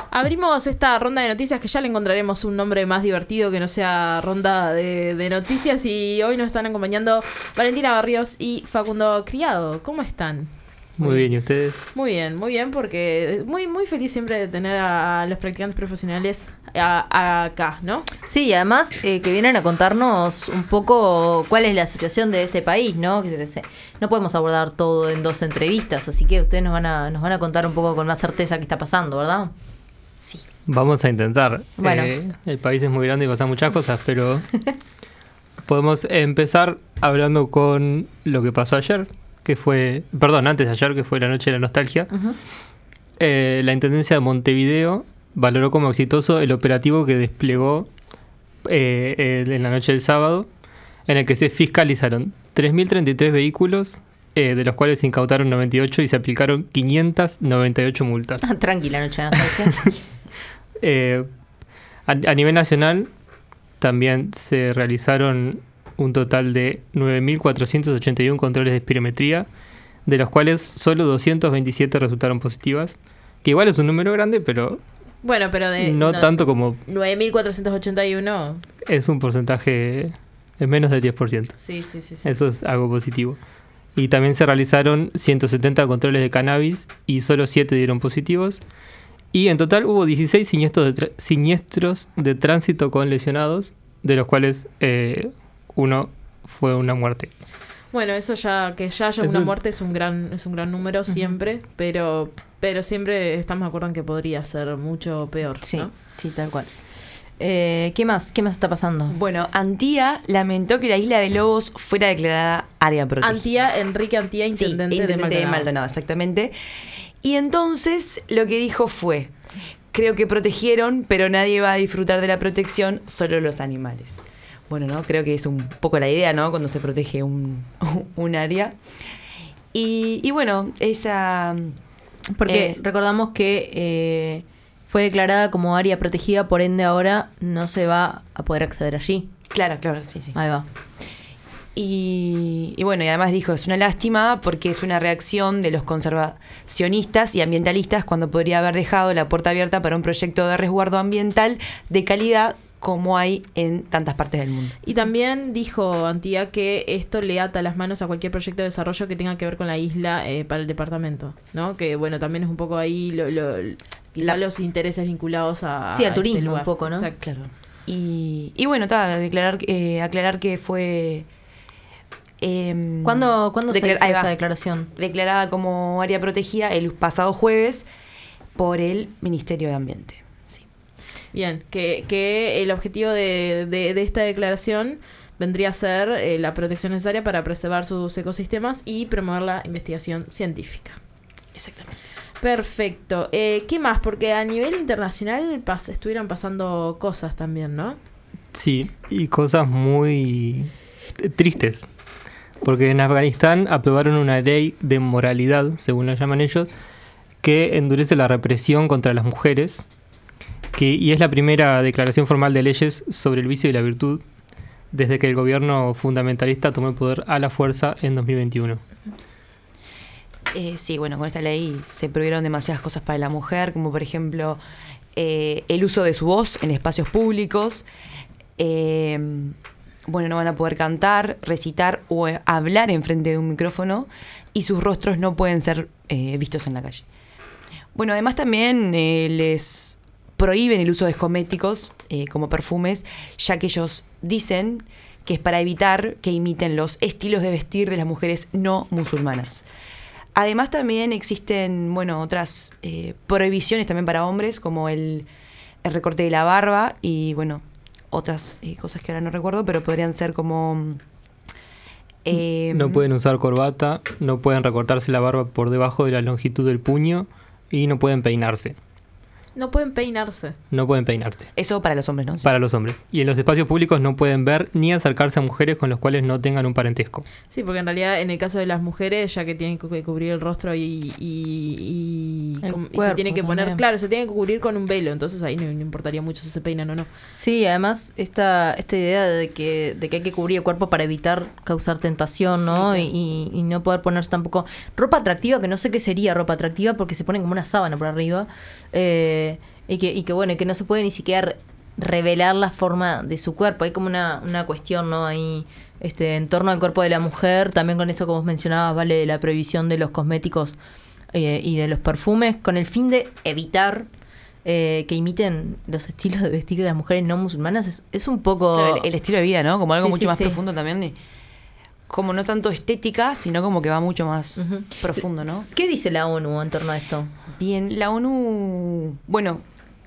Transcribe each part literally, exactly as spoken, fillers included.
Abrimos esta ronda de noticias que ya le encontraremos un nombre más divertido que no sea ronda de, de noticias. Y hoy nos están acompañando Valentina Barrios y Facundo Criado. ¿Cómo están? Muy bien, ¿y ustedes? Muy bien, muy bien, porque muy muy feliz siempre de tener a los practicantes profesionales a, a acá, ¿no? Sí, y además eh, que vienen a contarnos un poco cuál es la situación de este país, ¿no? Que se, no podemos abordar todo en dos entrevistas, así que ustedes nos van a nos van a contar un poco con más certeza qué está pasando, ¿verdad? Sí. Vamos a intentar. Bueno. Eh, el país es muy grande y pasan muchas cosas, pero podemos empezar hablando con lo que pasó ayer. Que fue, perdón, antes de ayer, que fue la noche de la nostalgia. Uh-huh. eh, la Intendencia de Montevideo valoró como exitoso el operativo que desplegó eh, eh, en la noche del sábado, en el que se fiscalizaron tres mil treinta y tres vehículos, eh, de los cuales se incautaron noventa y ocho y se aplicaron quinientas noventa y ocho multas. Tranquila noche de nostalgia. eh, a, a nivel nacional también se realizaron un total de nueve mil cuatrocientos ochenta y uno controles de espirometría, de los cuales solo doscientos veintisiete resultaron positivas, que igual es un número grande, pero, bueno, pero de, no, no tanto como... nueve mil cuatrocientos ochenta y uno es un porcentaje, es menos del diez por ciento. Sí, sí, sí, sí. Eso es algo positivo. Y también se realizaron ciento setenta controles de cannabis y solo siete dieron positivos. Y en total hubo dieciséis siniestros de, tra- siniestros de tránsito con lesionados, de los cuales... Eh, uno fue una muerte. Bueno, eso ya, que ya haya una muerte es un gran, es un gran número siempre, uh-huh. pero, pero siempre estamos de acuerdo en que podría ser mucho peor, sí, ¿no? Sí, tal cual. Eh, ¿Qué más? ¿Qué más está pasando? Bueno, Antía lamentó que la isla de Lobos fuera declarada área protegida. Antía, Enrique Antía, intendente, sí, intendente de Maldonado. de Maldonado, exactamente. Y entonces lo que dijo fue, creo que protegieron, pero nadie va a disfrutar de la protección, solo los animales. Bueno, ¿no? Creo que es un poco la idea, ¿no? Cuando se protege un, un área. Y, y bueno, esa... Porque eh, recordamos que eh, fue declarada como área protegida, por ende ahora no se va a poder acceder allí. Claro, claro, sí, sí. Ahí va. Y, y bueno, y además dijo, es una lástima porque es una reacción de los conservacionistas y ambientalistas cuando podría haber dejado la puerta abierta para un proyecto de resguardo ambiental de calidad como hay en tantas partes del mundo. Y también dijo Antía que esto le ata las manos a cualquier proyecto de desarrollo que tenga que ver con la isla eh, para el departamento, ¿no? Que bueno, también es un poco ahí lo, lo, quizá la, los intereses vinculados a sí, al a turismo este lugar. Un poco, ¿no? Exacto. Claro. Y, y bueno, ta, declarar, eh, aclarar que fue... Eh, ¿Cuándo, ¿cuándo declar- se hizo esta va, declaración? Declarada como área protegida el pasado jueves por el Ministerio de Ambiente. Bien, que, que el objetivo de, de, de esta declaración vendría a ser eh, la protección necesaria para preservar sus ecosistemas y promover la investigación científica. Exactamente. Perfecto. Eh, ¿Qué más? Porque a nivel internacional pas- estuvieron pasando cosas también, ¿no? Sí, y cosas muy tristes. Porque en Afganistán aprobaron una ley de moralidad, según la llaman ellos, que endurece la represión contra las mujeres. Que, y es la primera declaración formal de leyes sobre el vicio y la virtud desde que el gobierno fundamentalista tomó el poder a la fuerza en dos mil veintiuno. Eh, sí, bueno, con esta ley se prohibieron demasiadas cosas para la mujer, como por ejemplo eh, el uso de su voz en espacios públicos. Eh, bueno, no van a poder cantar, recitar o eh, hablar enfrente de un micrófono y sus rostros no pueden ser eh, vistos en la calle. Bueno, además también eh, les... prohíben el uso de cosméticos eh, como perfumes, ya que ellos dicen que es para evitar que imiten los estilos de vestir de las mujeres no musulmanas. Además también existen, bueno, otras eh, prohibiciones también para hombres, como el, el recorte de la barba y, bueno, otras eh, cosas que ahora no recuerdo, pero podrían ser como... Eh, no pueden usar corbata, no pueden recortarse la barba por debajo de la longitud del puño y no pueden peinarse. No pueden peinarse. No pueden peinarse. Eso para los hombres, ¿no? Sí. Para los hombres. Y en los espacios públicos no pueden ver ni acercarse a mujeres con los cuales no tengan un parentesco. Sí, porque en realidad en el caso de las mujeres, ya que tienen que cubrir el rostro y, y, y, el com, cuerpo, y se tienen que poner, también. claro, se tienen que cubrir con un velo, entonces ahí no, no importaría mucho si se peinan o no. Sí, además esta esta idea de que de que hay que cubrir el cuerpo para evitar causar tentación, ¿no? Sí, claro. y, y no poder ponerse tampoco ropa atractiva, que no sé qué sería ropa atractiva porque se ponen como una sábana por arriba. Eh, Y que, y que bueno, que no se puede ni siquiera revelar la forma de su cuerpo. Hay como una, una cuestión, ¿no? Ahí, este, en torno al cuerpo de la mujer, también con esto, como vos mencionabas, vale la prohibición de los cosméticos eh, y de los perfumes, con el fin de evitar eh, que imiten los estilos de vestir de las mujeres no musulmanas. Es, es un poco... Claro, el, el estilo de vida, ¿no? Como algo Sí, mucho sí, más sí. profundo también. y Como no tanto estética, sino como que va mucho más Ujú. profundo, ¿no? ¿Qué dice la ONU en torno a esto? Bien, la ONU, bueno,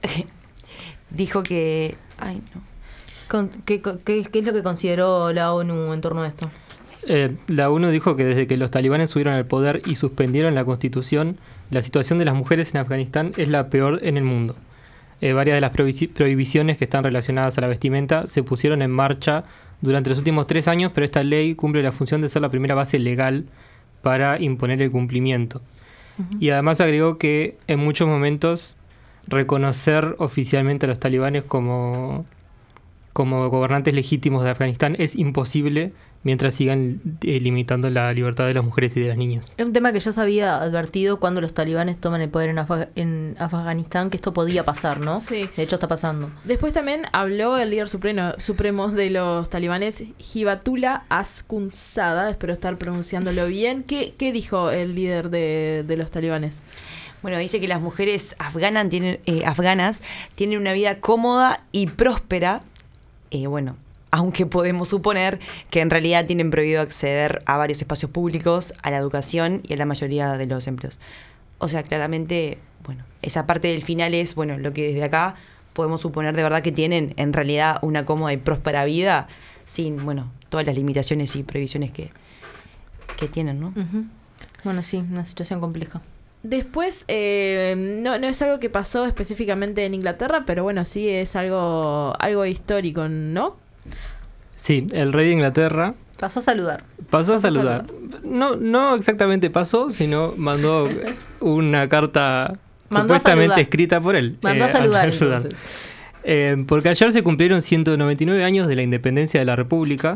dijo que... Ay, no. Con- ¿Qué, qué, qué es lo que consideró la ONU en torno a esto? Eh, la ONU dijo que desde que los talibanes subieron al poder y suspendieron la constitución, la situación de las mujeres en Afganistán es la peor en el mundo. Eh, varias de las prohibi- prohibiciones que están relacionadas a la vestimenta se pusieron en marcha durante los últimos tres años, pero esta ley cumple la función de ser la primera base legal para imponer el cumplimiento. Uh-huh. Y además agregó que en muchos momentos reconocer oficialmente a los talibanes como, como gobernantes legítimos de Afganistán es imposible mientras sigan eh, limitando la libertad de las mujeres y de las niñas. Es un tema que ya se había advertido cuando los talibanes toman el poder en, Af- en Afganistán, que esto podía pasar, ¿no? Sí. De hecho está pasando. Después también habló el líder supremo, supremo de los talibanes, Hibatullah Akhundzada, espero estar pronunciándolo bien. ¿Qué, qué dijo el líder de, de los talibanes? Bueno, dice que las mujeres afganas tienen, eh, afganas tienen una vida cómoda y próspera, eh, bueno, aunque podemos suponer que en realidad tienen prohibido acceder a varios espacios públicos, a la educación y a la mayoría de los empleos. O sea, claramente, bueno, esa parte del final es, bueno, lo que desde acá podemos suponer de verdad que tienen en realidad una cómoda y próspera vida sin, bueno, todas las limitaciones y prohibiciones que, que tienen, ¿no? Uh-huh. Bueno, sí, una situación compleja. Después, eh, no, no es algo que pasó específicamente en Inglaterra, pero bueno, sí es algo, algo histórico, ¿no? Sí, el rey de Inglaterra Pasó a saludar. pasó a Pasó a saludar. No, no exactamente pasó, sino mandó una carta Mandó a supuestamente saludar. escrita por él. Mandó a saludar, entonces. Eh, porque ayer se cumplieron ciento noventa y nueve años de la independencia de la República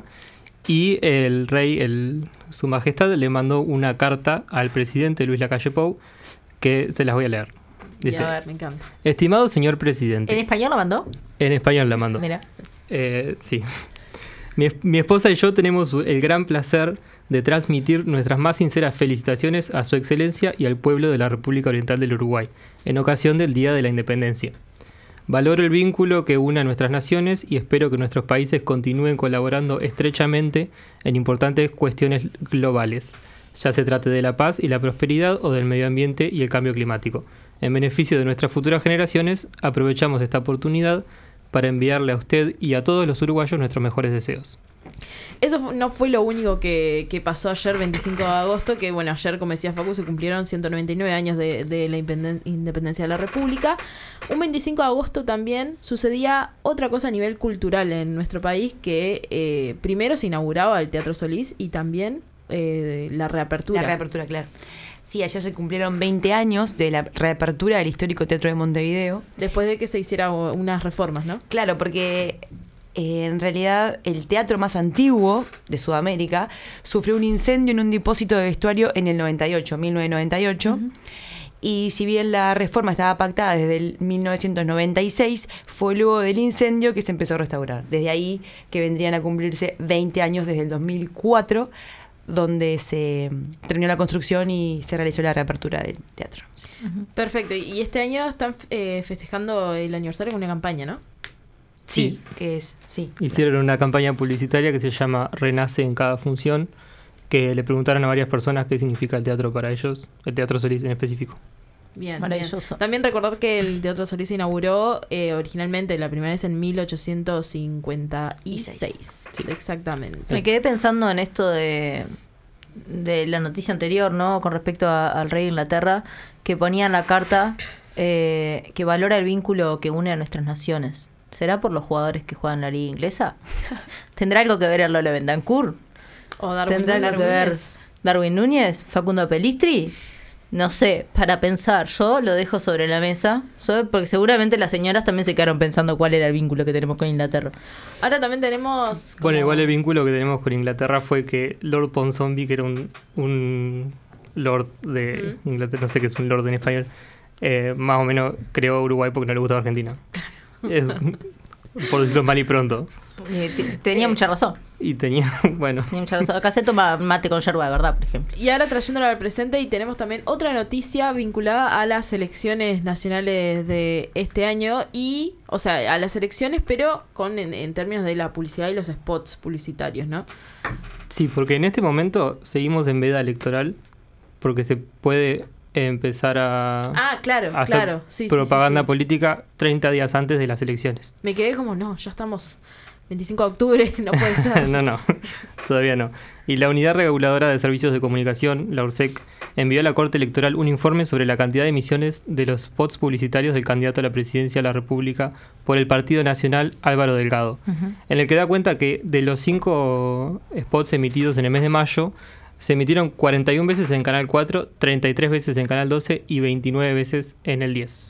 y el rey, el, su majestad, le mandó una carta al presidente Luis Lacalle Pou que se las voy a leer. Dice: Y a ver, me encanta. estimado señor presidente. ¿En español lo mandó? En español la mandó. Mira. Eh, sí. Mi, mi esposa y yo tenemos el gran placer de transmitir nuestras más sinceras felicitaciones a su excelencia y al pueblo de la República Oriental del Uruguay, en ocasión del Día de la Independencia. Valoro el vínculo que une a nuestras naciones y espero que nuestros países continúen colaborando estrechamente en importantes cuestiones globales, ya se trate de la paz y la prosperidad o del medio ambiente y el cambio climático. En beneficio de nuestras futuras generaciones, aprovechamos esta oportunidad para enviarle a usted y a todos los uruguayos nuestros mejores deseos. Eso fu- no fue lo único que, que pasó ayer, veinticinco de agosto, que bueno, ayer, como decía Facu, se cumplieron ciento noventa y nueve años de, de la independen- independencia de la República. Un veinticinco de agosto también sucedía otra cosa a nivel cultural en nuestro país, que eh, primero se inauguraba el Teatro Solís y también eh, la reapertura. La reapertura, claro. Sí, ayer se cumplieron veinte años de la reapertura del histórico Teatro de Montevideo. Después de que se hicieran unas reformas, ¿no? Claro, porque eh, en realidad el teatro más antiguo de Sudamérica sufrió un incendio en un depósito de vestuario en el noventa y ocho, mil novecientos noventa y ocho. Uh-huh. Y si bien la reforma estaba pactada desde el mil novecientos noventa y seis, fue luego del incendio que se empezó a restaurar. Desde ahí que vendrían a cumplirse veinte años desde el dos mil cuatro, donde se terminó la construcción y se realizó la reapertura del teatro. Sí. Uh-huh. Perfecto. Y este año están eh, festejando el aniversario con una campaña, ¿no? Sí, sí, que es, sí. Hicieron una campaña publicitaria que se llama Renace en cada función, que le preguntaron a varias personas qué significa el teatro para ellos, el Teatro Solís en específico. Bien, maravilloso. Bien. También recordar que el Teatro Solís se inauguró eh, originalmente la primera vez en mil ochocientos cincuenta y seis. Sí. Exactamente. Me quedé pensando en esto de, de la noticia anterior, ¿no? Con respecto a, al rey de Inglaterra, que ponía en la carta eh, que valora el vínculo que une a nuestras naciones. ¿Será por los jugadores que juegan en la liga inglesa? ¿Tendrá algo que ver el Lolo Bentancur? ¿O Darwin ¿Tendrá algo que ver Darwin Núñez? ¿Facundo Pelistri? No sé, para pensar, yo lo dejo sobre la mesa, porque seguramente las señoras también se quedaron pensando cuál era el vínculo que tenemos con Inglaterra. Ahora también tenemos... Como... Bueno, igual el vínculo que tenemos con Inglaterra fue que Lord Ponsonby, que era un, un lord de mm. Inglaterra, no sé qué es un lord en español, eh, más o menos creó Uruguay porque no le gustaba Argentina. Es, por decirlo mal y pronto. Eh, te- tenía mucha razón. Y tenía, bueno, Tenía mucha razón. Acá se toma mate con yerba de verdad, por ejemplo. Y ahora trayéndolo al presente, y tenemos también otra noticia vinculada a las elecciones nacionales de este año y, o sea, a las elecciones, pero con en, en términos de la publicidad y los spots publicitarios, ¿no? sí, porque en este momento seguimos en veda electoral porque se puede empezar a, Ah, claro, a hacer claro. Sí, sí, propaganda sí, sí. política treinta días antes de las elecciones. Me quedé como, no, ya estamos veinticinco de octubre, no puede ser. no, no, todavía no. Y la Unidad Reguladora de Servicios de Comunicación, la URSEC, envió a la Corte Electoral un informe sobre la cantidad de emisiones de los spots publicitarios del candidato a la presidencia de la República por el Partido Nacional Álvaro Delgado, Ujú. en el que da cuenta que de los cinco spots emitidos en el mes de mayo, se emitieron cuarenta y una veces en Canal cuatro, treinta y tres veces en Canal doce y veintinueve veces en el diez.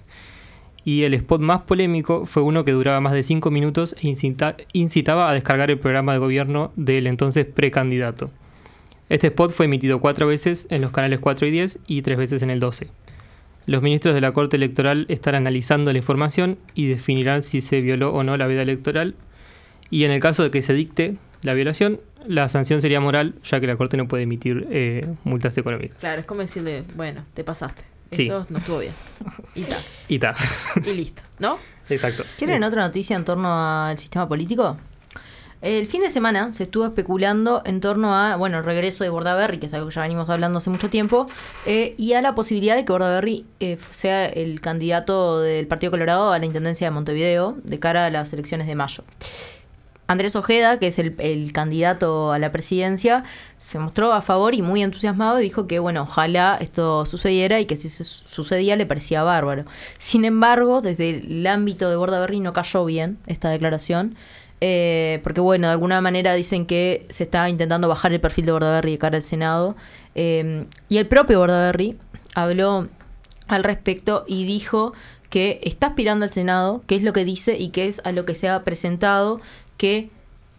Y el spot más polémico fue uno que duraba más de cinco minutos e incita- incitaba a descargar el programa de gobierno del entonces precandidato. Este spot fue emitido cuatro veces en los canales cuatro y diez y tres veces en el doce. Los ministros de la Corte Electoral están analizando la información y definirán si se violó o no la veda electoral. Y en el caso de que se dicte la violación, la sanción sería moral, ya que la Corte no puede emitir eh, multas económicas. Claro, es como decirle, bueno, te pasaste. Sí. Eso no estuvo bien. Y tal. Y ta. Y listo, ¿no? Exacto. ¿Quieren otra noticia en torno al sistema político? El fin de semana se estuvo especulando en torno a, bueno, el regreso de Bordaberry, que es algo que ya venimos hablando hace mucho tiempo, eh, y a la posibilidad de que Bordaberry eh, sea el candidato del Partido Colorado a la Intendencia de Montevideo de cara a las elecciones de mayo. Andrés Ojeda, que es el, el candidato a la presidencia, se mostró a favor y muy entusiasmado y dijo que, bueno, ojalá esto sucediera y que si se sucedía le parecía bárbaro. Sin embargo, desde el ámbito de Bordaberry no cayó bien esta declaración, eh, porque, bueno, de alguna manera dicen que se está intentando bajar el perfil de Bordaberry de cara al Senado, eh, y el propio Bordaberry habló al respecto y dijo que está aspirando al Senado, que es lo que dice y que es a lo que se ha presentado, que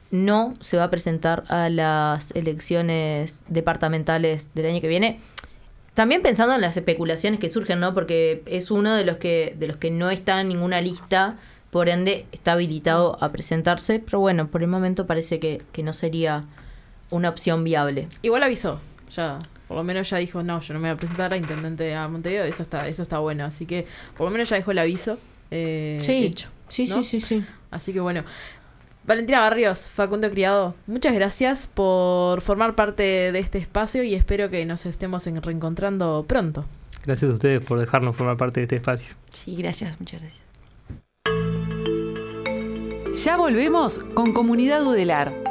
no se va a presentar a las elecciones departamentales del año que viene. También pensando en las especulaciones que surgen, ¿no? Porque es uno de los que de los que no está en ninguna lista, por ende está habilitado a presentarse, pero bueno, por el momento parece que, que no sería una opción viable. Igual avisó, ya, por lo menos ya dijo, no, yo no me voy a presentar a intendente a Montevideo, eso está, eso está bueno, así que por lo menos ya dejó el aviso eh, hecho. sí, ¿no? sí, sí, sí. Así que bueno. Valentina Barrios, Facundo Criado, muchas gracias por formar parte de este espacio y espero que nos estemos en- reencontrando pronto. Gracias a ustedes por dejarnos formar parte de este espacio. Sí, gracias, muchas gracias. Ya volvemos con Comunidad Udelar.